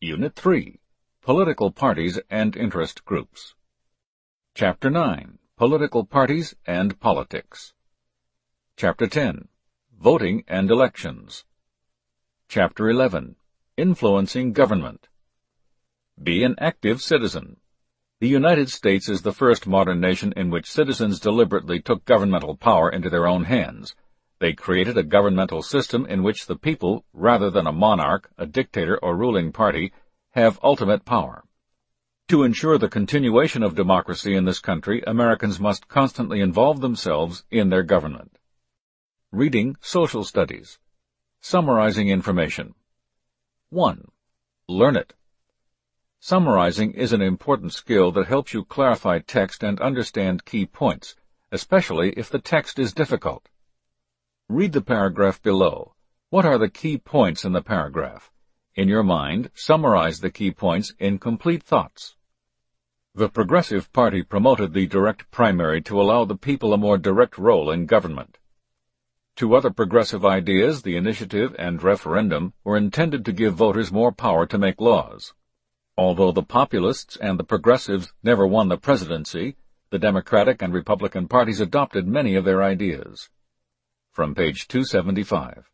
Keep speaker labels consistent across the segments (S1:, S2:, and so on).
S1: Unit 3, Political Parties and Interest Groups. Chapter 9, Political Parties and Politics. Chapter 10, Voting and Elections. Chapter 11, Influencing Government. Be an active citizen. The United States is the first modern nation in which citizens deliberately took governmental power into their own hands. They created a governmental system in which the people, rather than a monarch, a dictator, or ruling party, have ultimate power. To ensure the continuation of democracy in this country, Americans must constantly involve themselves in their government. Reading Social Studies. Summarizing information. 1. Learn it. Summarizing is an important skill that helps you clarify text and understand key points, especially if the text is difficult. Read the paragraph below. What are the key points in the paragraph? In your mind, summarize the key points in complete thoughts. The Progressive Party promoted the direct primary to allow the people a more direct role in government. Two other progressive ideas, the initiative and referendum, were intended to give voters more power to make laws. Although the populists and the progressives never won the presidency, the Democratic and Republican parties adopted many of their ideas. From page 275.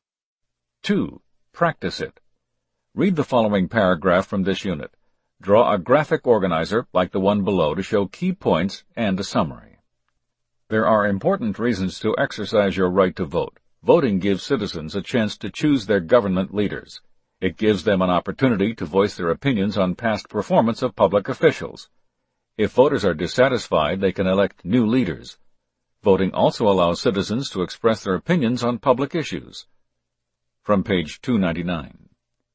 S1: 2. Practice it. Read the following paragraph from this unit. Draw a graphic organizer like the one below to show key points and a summary. There are important reasons to exercise your right to vote. Voting gives citizens a chance to choose their government leaders. It gives them an opportunity to voice their opinions on past performance of public officials. If voters are dissatisfied, they can elect new leaders. Voting also allows citizens to express their opinions on public issues. From page 299.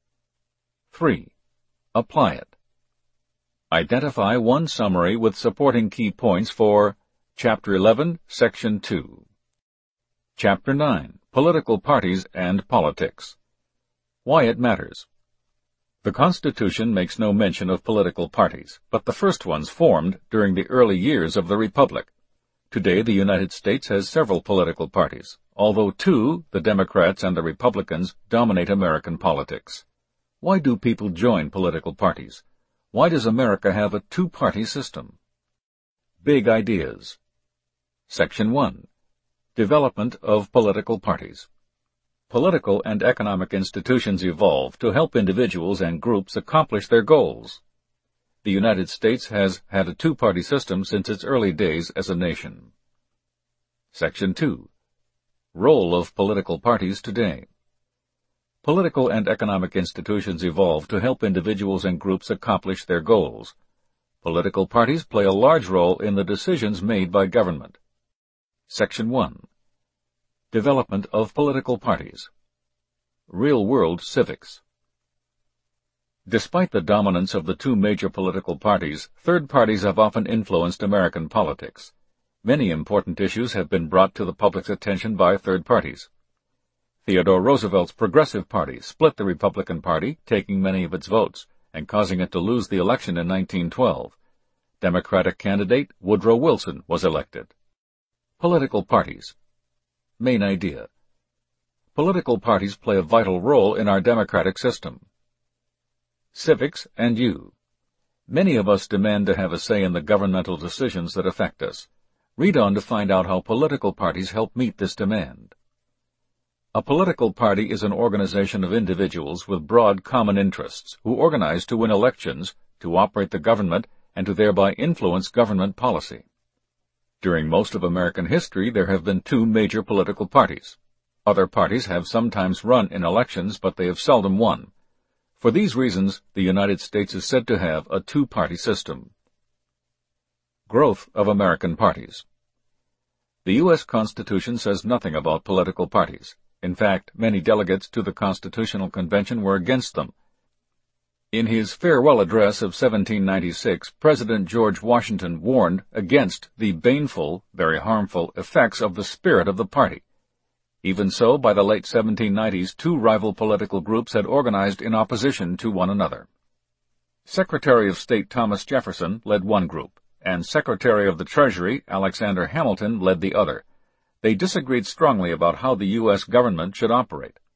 S1: 3. Apply it. Identify one summary with supporting key points for Chapter 11, Section 2. Chapter 9, Political Parties and Politics. Why it matters. The Constitution makes no mention of political parties, but the first ones formed during the early years of the Republic. Today, the United States has several political parties, although two, the Democrats and the Republicans, dominate American politics. Why do people join political parties? Why does America have a two-party system? Big ideas. Section 1. Development of political parties. Political and economic institutions evolve to help individuals and groups accomplish their goals. The United States has had a two-party system since its early days as a nation. Section 2. Role of political parties today. Political and economic institutions evolve to help individuals and groups accomplish their goals. Political parties play a large role in the decisions made by government. Section 1. Development of political parties. Real-world civics. Despite the dominance of the two major political parties, third parties have often influenced American politics. Many important issues have been brought to the public's attention by third parties. Theodore Roosevelt's Progressive Party split the Republican Party, taking many of its votes, and causing it to lose the election in 1912. Democratic candidate Woodrow Wilson was elected. Political parties. Main idea. Political parties play a vital role in our democratic system. Civics and you. Many of us demand to have a say in the governmental decisions that affect us. Read on to find out how political parties help meet this demand. A political party is an organization of individuals with broad common interests who organize to win elections, to operate the government, and to thereby influence government policy. During most of American history, there have been two major political parties. Other parties have sometimes run in elections, but they have seldom won. For these reasons, the United States is said to have a two-party system. Growth of American parties. The U.S. Constitution says nothing about political parties. In fact, many delegates to the Constitutional Convention were against them. In his farewell address of 1796, President George Washington warned against the baneful, very harmful, effects of the spirit of the party. Even so, by the late 1790s, two rival political groups had organized in opposition to one another. Secretary of State Thomas Jefferson led one group, and Secretary of the Treasury Alexander Hamilton led the other. They disagreed strongly about how the U.S. government should operate.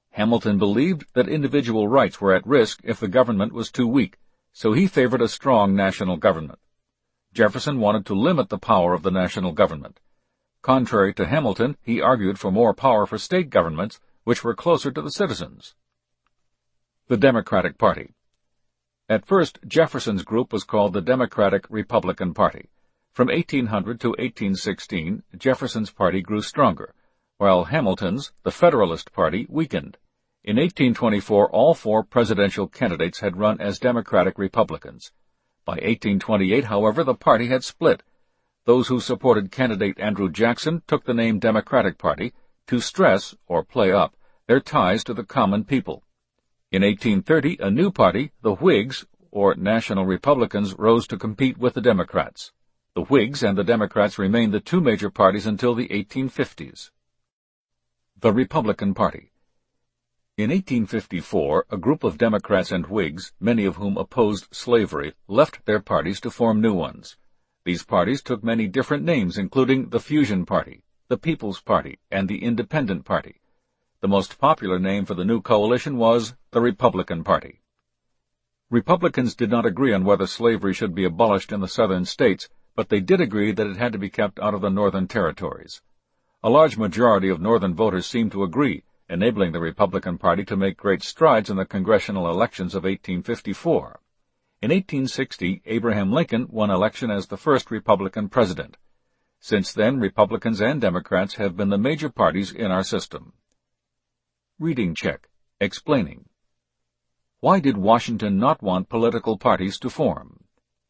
S1: Hamilton believed that individual rights were at risk if the government was too weak, so he favored a strong national government. Jefferson wanted to limit the power of the national government. Contrary to Hamilton, he argued for more power for state governments, which were closer to the citizens. The Democratic Party. At first, Jefferson's group was called the Democratic-Republican Party. From 1800 to 1816, Jefferson's party grew stronger, while Hamilton's, the Federalist Party, weakened. In 1824, all 4 presidential candidates had run as Democratic Republicans. By 1828, however, the party had split. Those who supported candidate Andrew Jackson took the name Democratic Party to stress, or play up, their ties to the common people. In 1830, a new party, the Whigs, or National Republicans, rose to compete with the Democrats. The Whigs and the Democrats remained the 2 major parties until the 1850s. The Republican Party. In 1854, a group of Democrats and Whigs, many of whom opposed slavery, left their parties to form new ones. These parties took many different names, including the Fusion Party, the People's Party, and the Independent Party. The most popular name for the new coalition was the Republican Party. Republicans did not agree on whether slavery should be abolished in the southern states, but they did agree that it had to be kept out of the northern territories. A large majority of northern voters seemed to agree, enabling the Republican Party to make great strides in the congressional elections of 1854. In 1860, Abraham Lincoln won election as the first Republican president. Since then, Republicans and Democrats have been the major parties in our system. Reading check. Explaining. Why did Washington not want political parties to form?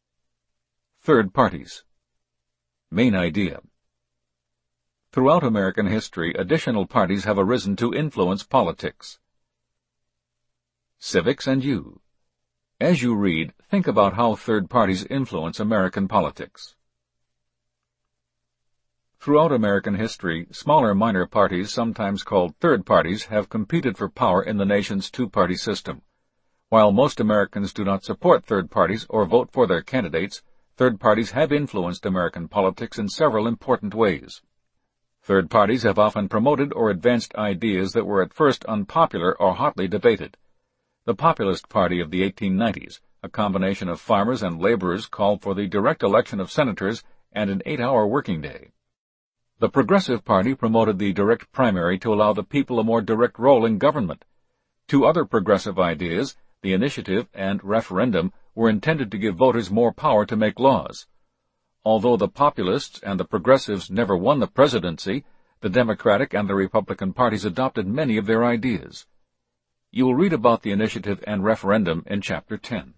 S1: Third parties. Main idea. Throughout American history, additional parties have arisen to influence politics. Civics and you. As you read, think about how third parties influence American politics. Throughout American history, smaller minor parties, sometimes called third parties, have competed for power in the nation's 2-party system. While most Americans do not support third parties or vote for their candidates, third parties have influenced American politics in several important ways. Third parties have often promoted or advanced ideas that were at first unpopular or hotly debated. The Populist Party of the 1890s, a combination of farmers and laborers, called for the direct election of senators and an 8-hour working day. The Progressive Party promoted the direct primary to allow the people a more direct role in government. 2 other progressive ideas, the initiative and referendum, were intended to give voters more power to make laws. Although the Populists and the Progressives never won the presidency, the Democratic and the Republican parties adopted many of their ideas. You will read about the initiative and referendum in Chapter 10.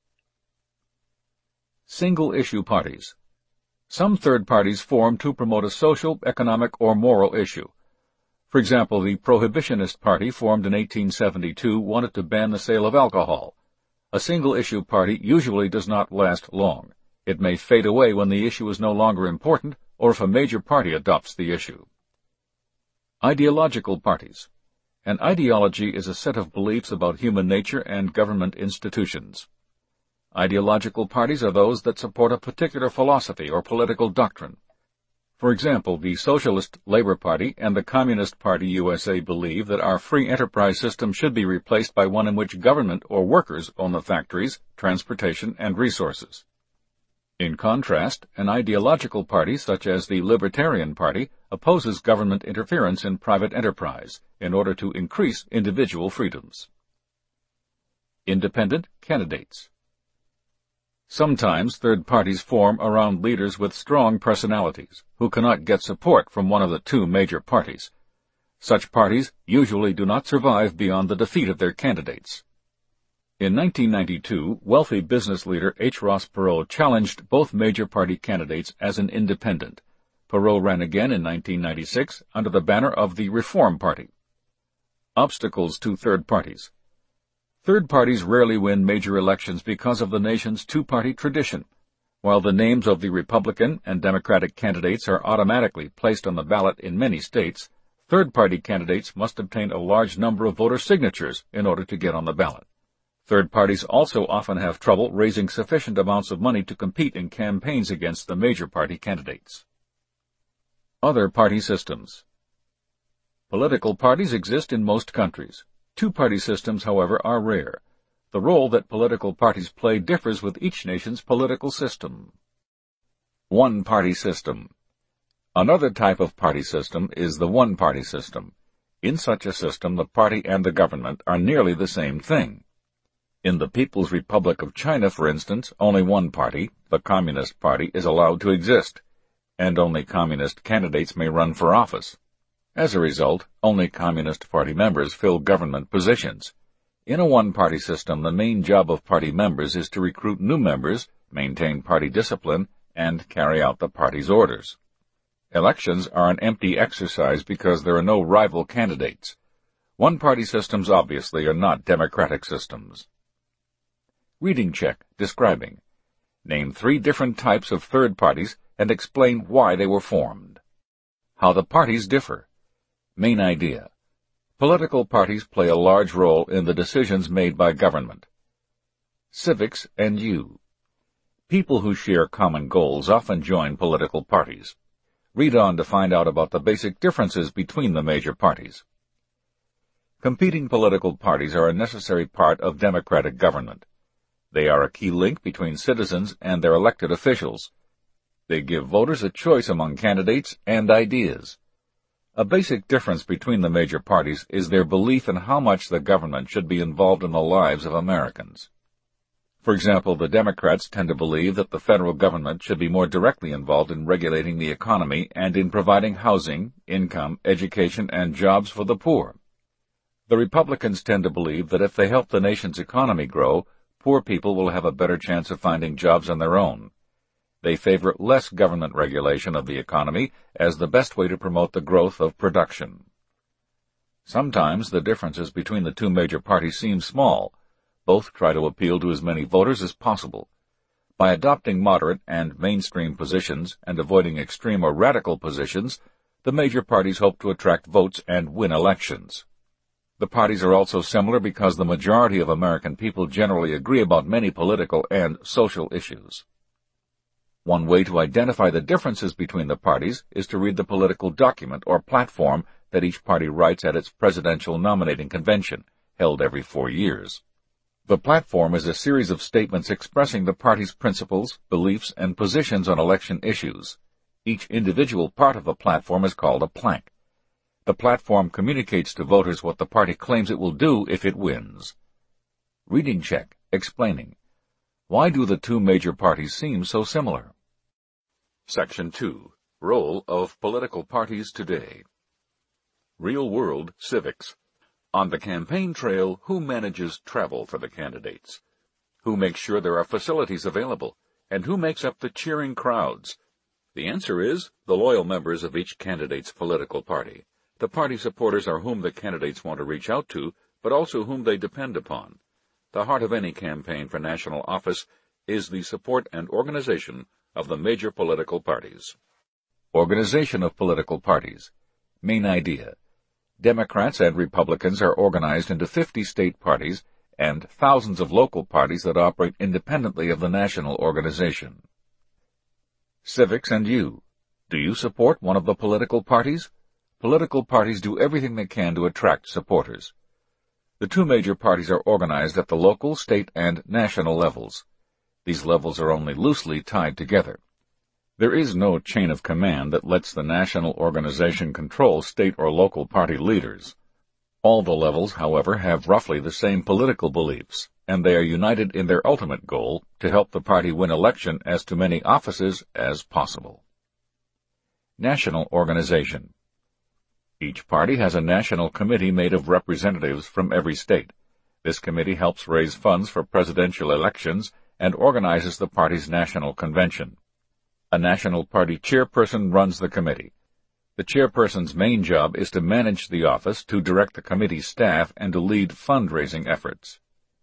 S1: Single-issue parties. Some third parties form to promote a social, economic, or moral issue. For example, the Prohibitionist Party, formed in 1872, wanted to ban the sale of alcohol. A single-issue party usually does not last long. It may fade away when the issue is no longer important, or if a major party adopts the issue. Ideological parties. An ideology is a set of beliefs about human nature and government institutions. Ideological parties are those that support a particular philosophy or political doctrine. For example, the Socialist Labor Party and the Communist Party USA believe that our free enterprise system should be replaced by one in which government or workers own the factories, transportation, and resources. In contrast, an ideological party such as the Libertarian Party opposes government interference in private enterprise in order to increase individual freedoms. Independent candidates. Sometimes third parties form around leaders with strong personalities who cannot get support from one of the 2 major parties. Such parties usually do not survive beyond the defeat of their candidates. In 1992, wealthy business leader H. Ross Perot challenged both major party candidates as an independent. Perot ran again in 1996 under the banner of the Reform Party. Obstacles to third parties. Third parties rarely win major elections because of the nation's 2-party tradition. While the names of the Republican and Democratic candidates are automatically placed on the ballot in many states, third-party candidates must obtain a large number of voter signatures in order to get on the ballot. Third parties also often have trouble raising sufficient amounts of money to compete in campaigns against the major party candidates. Other party systems. Political parties exist in most countries. Two-party systems, however, are rare. The role that political parties play differs with each nation's political system. One-party system. Another type of party system is the one-party system. In such a system, the party and the government are nearly the same thing. In the People's Republic of China, for instance, only one party, the Communist Party, is allowed to exist, and only communist candidates may run for office. As a result, only Communist Party members fill government positions. In a one-party system, the main job of party members is to recruit new members, maintain party discipline, and carry out the party's orders. Elections are an empty exercise because there are no rival candidates. One-party systems obviously are not democratic systems. Reading check, describing. Name 3 different types of third parties and explain why they were formed. How the parties differ. Main idea. Political parties play a large role in the decisions made by government. Civics and you. People who share common goals often join political parties. Read on to find out about the basic differences between the major parties. Competing political parties are a necessary part of democratic government. They are a key link between citizens and their elected officials. They give voters a choice among candidates and ideas. A basic difference between the major parties is their belief in how much the government should be involved in the lives of Americans. For example, the Democrats tend to believe that the federal government should be more directly involved in regulating the economy and in providing housing, income, education, and jobs for the poor. The Republicans tend to believe that if they help the nation's economy grow, poor people will have a better chance of finding jobs on their own. They favor less government regulation of the economy as the best way to promote the growth of production. Sometimes the differences between the two major parties seem small. Both try to appeal to as many voters as possible. By adopting moderate and mainstream positions and avoiding extreme or radical positions, the major parties hope to attract votes and win elections. The parties are also similar because the majority of American people generally agree about many political and social issues. One way to identify the differences between the parties is to read the political document or platform that each party writes at its presidential nominating convention, held every 4 years. The platform is a series of statements expressing the party's principles, beliefs, and positions on election issues. Each individual part of the platform is called a plank. The platform communicates to voters what the party claims it will do if it wins. Reading check, explaining. Why do the two major parties seem so similar? Section 2. Role of political parties today. Real-world civics. On the campaign trail, who manages travel for the candidates? Who makes sure there are facilities available? And who makes up the cheering crowds? The answer is the loyal members of each candidate's political party. The party supporters are whom the candidates want to reach out to, but also whom they depend upon. The heart of any campaign for national office is the support and organization of the major political parties. Organization of political parties. Main idea. Democrats and Republicans are organized into 50 state parties and thousands of local parties that operate independently of the national organization. Civics and you. Do you support one of the political parties? Political parties do everything they can to attract supporters. The two major parties are organized at the local, state, and national levels. These levels are only loosely tied together. There is no chain of command that lets the national organization control state or local party leaders. All the levels, however, have roughly the same political beliefs, and they are united in their ultimate goal to help the party win election as to many offices as possible. National organization. Each party has a national committee made of representatives from every state. This committee helps raise funds for presidential elections and organizes the party's national convention. A national party chairperson runs the committee. The chairperson's main job is to manage the office, to direct the committee's staff, and to lead fundraising efforts.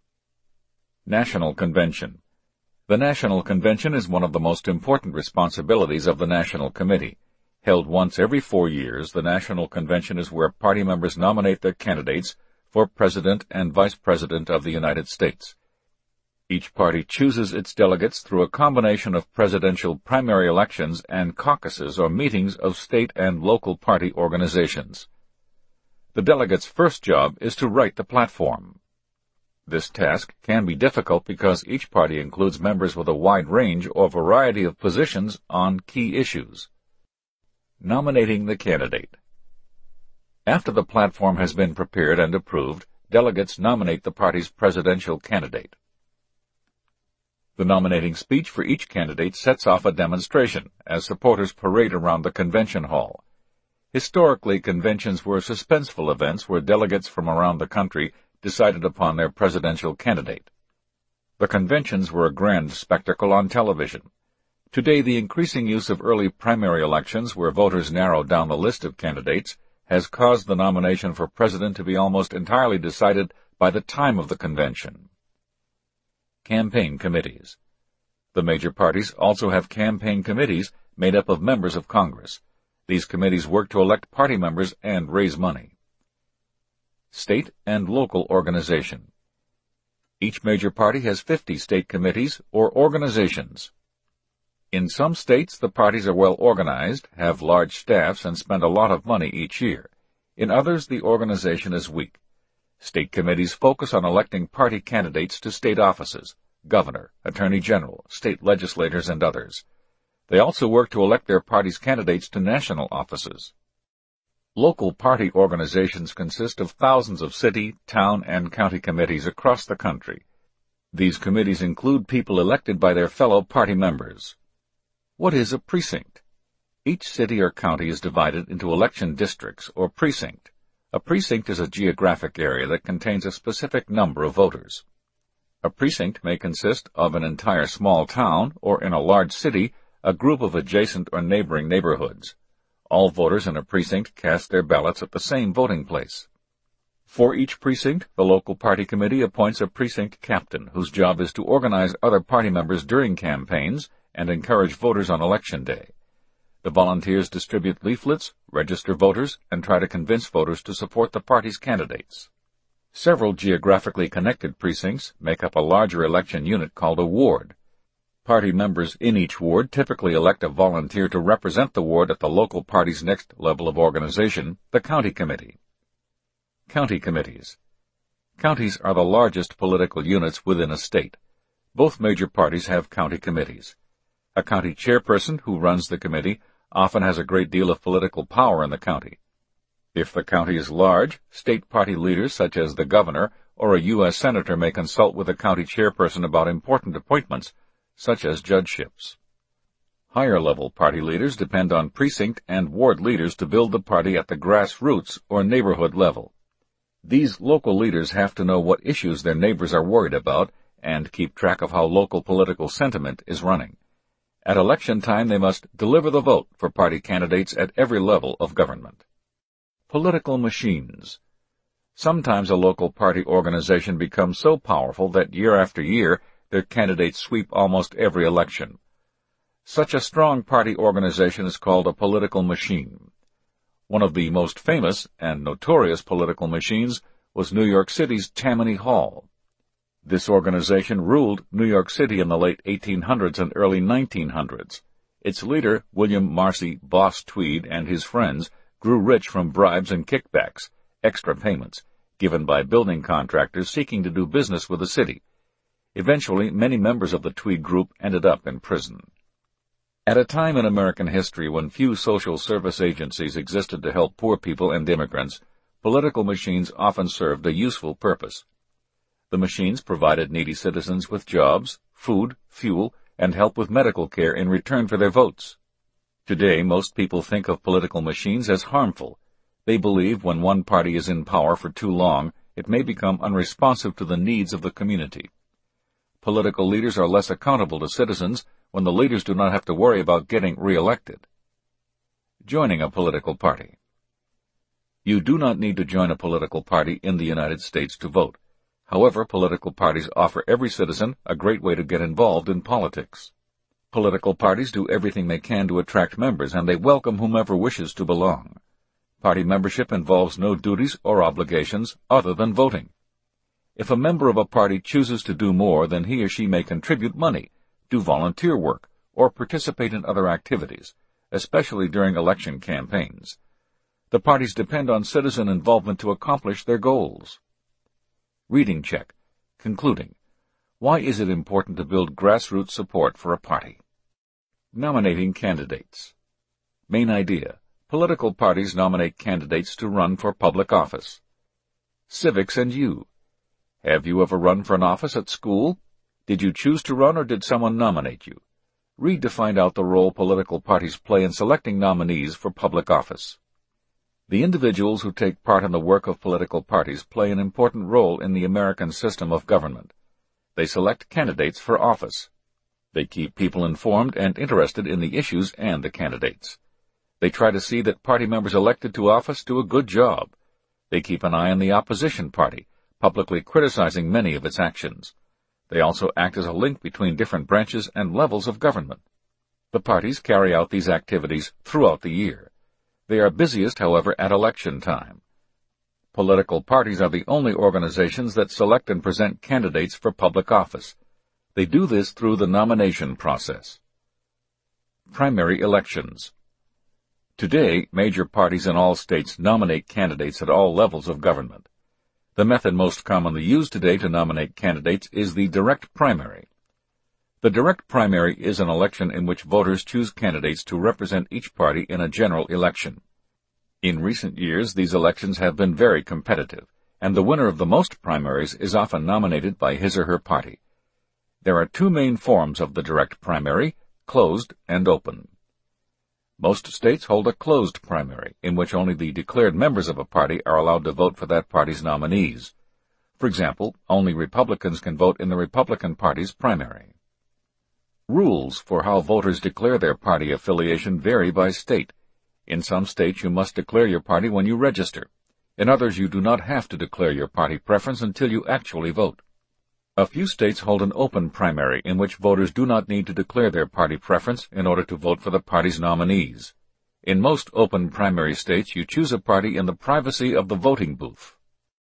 S1: National Convention. The National Convention is one of the most important responsibilities of the National Committee. Held once every 4 years, the National Convention is where party members nominate their candidates for President and Vice President of the United States. Each party chooses its delegates through a combination of presidential primary elections and caucuses or meetings of state and local party organizations. The delegate's first job is to write the platform. This task can be difficult because each party includes members with a wide range or variety of positions on key issues. Nominating the candidate. After the platform has been prepared and approved, delegates nominate the party's presidential candidate. The nominating speech for each candidate sets off a demonstration as supporters parade around the convention hall. Historically, conventions were suspenseful events where delegates from around the country decided upon their presidential candidate. The conventions were a grand spectacle on television. Today, the increasing use of early primary elections where voters narrow down the list of candidates has caused the nomination for president to be almost entirely decided by the time of the convention. Campaign committees. The major parties also have campaign committees made up of members of Congress. These committees work to elect party members and raise money. State and local organization. Each major party has 50 state committees or organizations. In some states, the parties are well organized, have large staffs, and spend a lot of money each year. In others, the organization is weak. State committees focus on electing party candidates to state offices, governor, attorney general, state legislators, and others. They also work to elect their party's candidates to national offices. Local party organizations consist of thousands of city, town, and county committees across the country. These committees include people elected by their fellow party members. What is a precinct? Each city or county is divided into election districts or precinct. A precinct is a geographic area that contains a specific number of voters. A precinct may consist of an entire small town or, in a large city, a group of adjacent or neighboring neighborhoods. All voters in a precinct cast their ballots at the same voting place. For each precinct, the local party committee appoints a precinct captain whose job is to organize other party members during campaigns and encourage voters on election day. The volunteers distribute leaflets, register voters, and try to convince voters to support the party's candidates. Several geographically connected precincts make up a larger election unit called a ward. Party members in each ward typically elect a volunteer to represent the ward at the local party's next level of organization, the county committee. County committees. Counties are the largest political units within a state. Both major parties have county committees. A county chairperson who runs the committee often has a great deal of political power in the county. If the county is large, state party leaders such as the governor or a U.S. senator may consult with the county chairperson about important appointments, such as judgeships. Higher-level party leaders depend on precinct and ward leaders to build the party at the grassroots or neighborhood level. These local leaders have to know what issues their neighbors are worried about and keep track of how local political sentiment is running. At election time, they must deliver the vote for party candidates at every level of government. Political machines. Sometimes a local party organization becomes so powerful that year after year, their candidates sweep almost every election. Such a strong party organization is called a political machine. One of the most famous and notorious political machines was New York City's Tammany Hall. This organization ruled New York City in the late 1800s and early 1900s. Its leader, William Marcy Boss Tweed, and his friends grew rich from bribes and kickbacks, extra payments, given by building contractors seeking to do business with the city. Eventually, many members of the Tweed Group ended up in prison. At a time in American history when few social service agencies existed to help poor people and immigrants, political machines often served a useful purpose. The machines provided needy citizens with jobs, food, fuel, and help with medical care in return for their votes. Today, most people think of political machines as harmful. They believe when one party is in power for too long, it may become unresponsive to the needs of the community. Political leaders are less accountable to citizens when the leaders do not have to worry about getting re-elected. Joining a political party. You do not need to join a political party in the United States to vote. However, political parties offer every citizen a great way to get involved in politics. Political parties do everything they can to attract members, and they welcome whomever wishes to belong. Party membership involves no duties or obligations other than voting. If a member of a party chooses to do more, then he or she may contribute money, do volunteer work, or participate in other activities, especially during election campaigns. The parties depend on citizen involvement to accomplish their goals. Reading check. Concluding. Why is it important to build grassroots support for a party? Nominating candidates. Main idea. Political parties nominate candidates to run for public office. Civics and you. Have you ever run for an office at school? Did you choose to run or did someone nominate you? Read to find out the role political parties play in selecting nominees for public office. The individuals who take part in the work of political parties play an important role in the American system of government. They select candidates for office. They keep people informed and interested in the issues and the candidates. They try to see that party members elected to office do a good job. They keep an eye on the opposition party, publicly criticizing many of its actions. They also act as a link between different branches and levels of government. The parties carry out these activities throughout the year. They are busiest, however, at election time. Political parties are the only organizations that select and present candidates for public office. They do this through the nomination process. Primary elections. Today, major parties in all states nominate candidates at all levels of government. The method most commonly used today to nominate candidates is the direct primary. The direct primary is an election in which voters choose candidates to represent each party in a general election. In recent years, these elections have been very competitive, and the winner of the most primaries is often nominated by his or her party. There are two main forms of the direct primary, closed and open. Most states hold a closed primary, in which only the declared members of a party are allowed to vote for that party's nominees. For example, only Republicans can vote in the Republican Party's primary. Rules for how voters declare their party affiliation vary by state. In some states you must declare your party when you register. In others you do not have to declare your party preference until you actually vote. A few states hold an open primary in which voters do not need to declare their party preference in order to vote for the party's nominees. In most open primary states, you choose a party in the privacy of the voting booth.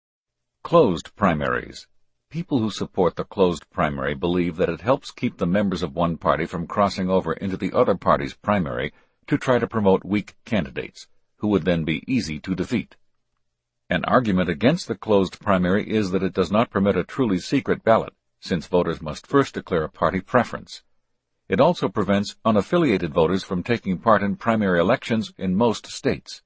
S1: Closed primaries. People who support the closed primary believe that it helps keep the members of one party from crossing over into the other party's primary to try to promote weak candidates, who would then be easy to defeat. An argument against the closed primary is that it does not permit a truly secret ballot, since voters must first declare a party preference. It also prevents unaffiliated voters from taking part in primary elections in most states.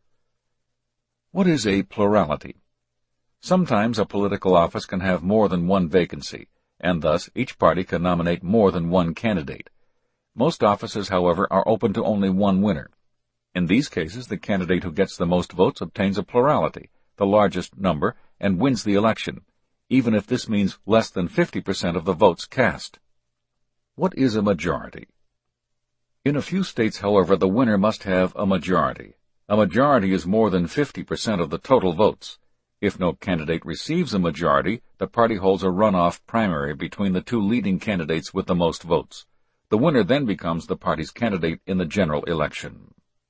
S1: What is a plurality? Sometimes a political office can have more than one vacancy, and thus each party can nominate more than one candidate. Most offices, however, are open to only one winner. In these cases, the candidate who gets the most votes obtains a plurality, the largest number, and wins the election, even if this means less than 50% of the votes cast. What is a majority? In a few states, however, the winner must have a majority. A majority is more than 50% of the total votes. If no candidate receives a majority, the party holds a runoff primary between the two leading candidates with the most votes. The winner then becomes the party's candidate in the general election.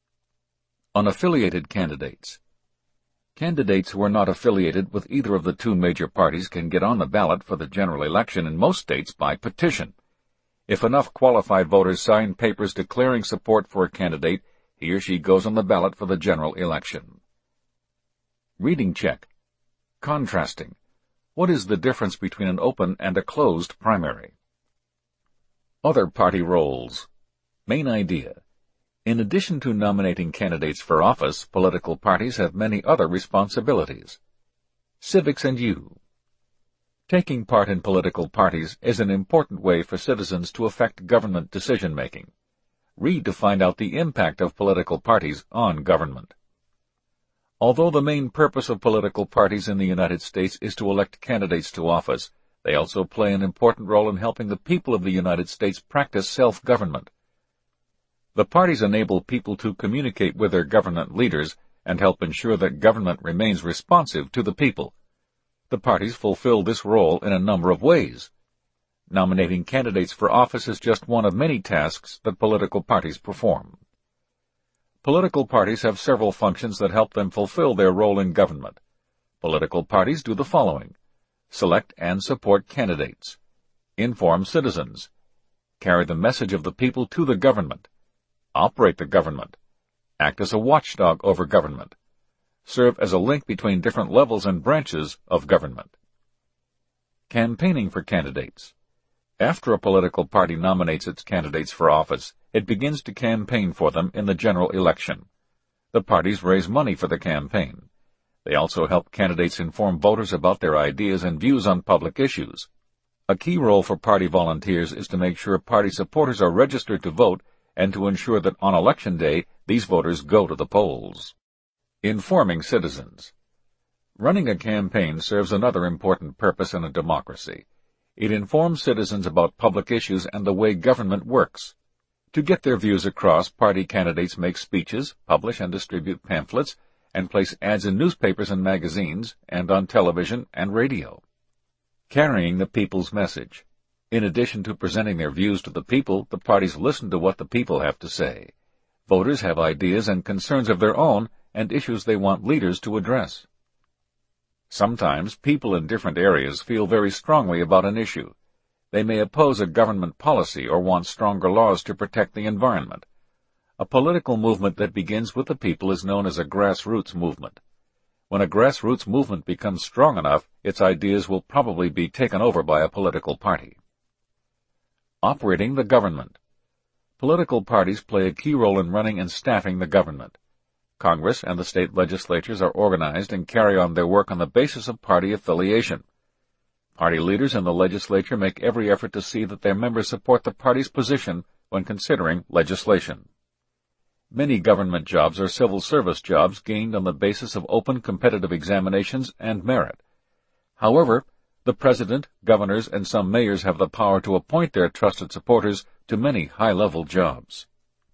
S1: Unaffiliated candidates. Candidates who are not affiliated with either of the two major parties can get on the ballot for the general election in most states by petition. If enough qualified voters sign papers declaring support for a candidate, he or she goes on the ballot for the general election. Reading check. Contrasting. What is the difference between an open and a closed primary? Other party roles. Main idea. In addition to nominating candidates for office, political parties have many other responsibilities. Civics and you. Taking part in political parties is an important way for citizens to affect government decision-making. Read to find out the impact of political parties on government. Although the main purpose of political parties in the United States is to elect candidates to office, they also play an important role in helping the people of the United States practice self-government. The parties enable people to communicate with their government leaders and help ensure that government remains responsive to the people. The parties fulfill this role in a number of ways. Nominating candidates for office is just one of many tasks that political parties perform. Political parties have several functions that help them fulfill their role in government. Political parties do the following: select and support candidates, inform citizens, carry the message of the people to the government, operate the government, act as a watchdog over government, serve as a link between different levels and branches of government. Campaigning for candidates. After a political party nominates its candidates for office, it begins to campaign for them in the general election. The parties raise money for the campaign. They also help candidates inform voters about their ideas and views on public issues. A key role for party volunteers is to make sure party supporters are registered to vote and to ensure that on election day these voters go to the polls. Informing citizens. Running a campaign serves another important purpose in a democracy. It informs citizens about public issues and the way government works. To get their views across, party candidates make speeches, publish and distribute pamphlets, and place ads in newspapers and magazines, and on television and radio. Carrying the people's message. In addition to presenting their views to the people, the parties listen to what the people have to say. Voters have ideas and concerns of their own and issues they want leaders to address. Sometimes people in different areas feel very strongly about an issue. They may oppose a government policy or want stronger laws to protect the environment. A political movement that begins with the people is known as a grassroots movement. When a grassroots movement becomes strong enough, its ideas will probably be taken over by a political party. Operating the government. Political parties play a key role in running and staffing the government. Congress and the state legislatures are organized and carry on their work on the basis of party affiliation. Party leaders in the legislature make every effort to see that their members support the party's position when considering legislation. Many government jobs are civil service jobs gained on the basis of open competitive examinations and merit. However, the president, governors, and some mayors have the power to appoint their trusted supporters to many high-level jobs.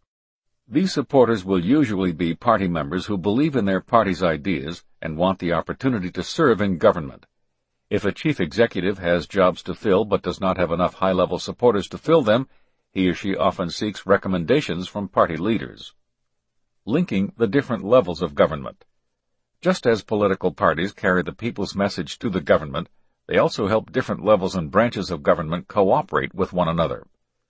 S1: These supporters will usually be party members who believe in their party's ideas and want the opportunity to serve in government. If a chief executive has jobs to fill but does not have enough high-level supporters to fill them, he or she often seeks recommendations from party leaders. Linking the different levels of government. Just as political parties carry the people's message to the government, they also help different levels and branches of government cooperate with one another.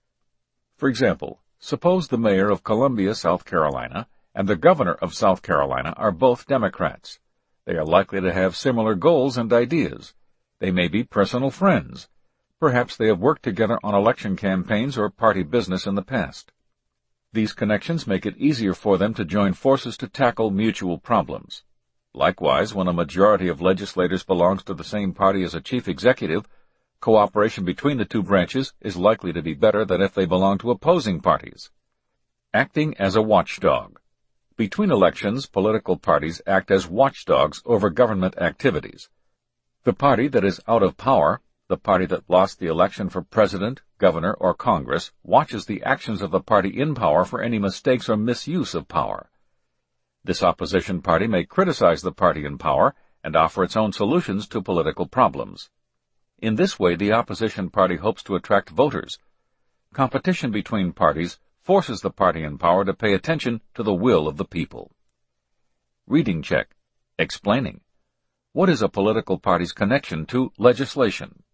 S1: For example, suppose the mayor of Columbia, South Carolina, and the governor of South Carolina are both Democrats. They are likely to have similar goals and ideas. They may be personal friends. Perhaps they have worked together on election campaigns or party business in the past. These connections make it easier for them to join forces to tackle mutual problems. Likewise, when a majority of legislators belongs to the same party as a chief executive, cooperation between the two branches is likely to be better than if they belong to opposing parties. Acting as a watchdog. Between elections, political parties act as watchdogs over government activities. The party that is out of power, the party that lost the election for president, governor, or Congress, watches the actions of the party in power for any mistakes or misuse of power. This opposition party may criticize the party in power and offer its own solutions to political problems. In this way, the opposition party hopes to attract voters. Competition between parties forces the party in power to pay attention to the will of the people. Reading check. Explaining. What is a political party's connection to legislation?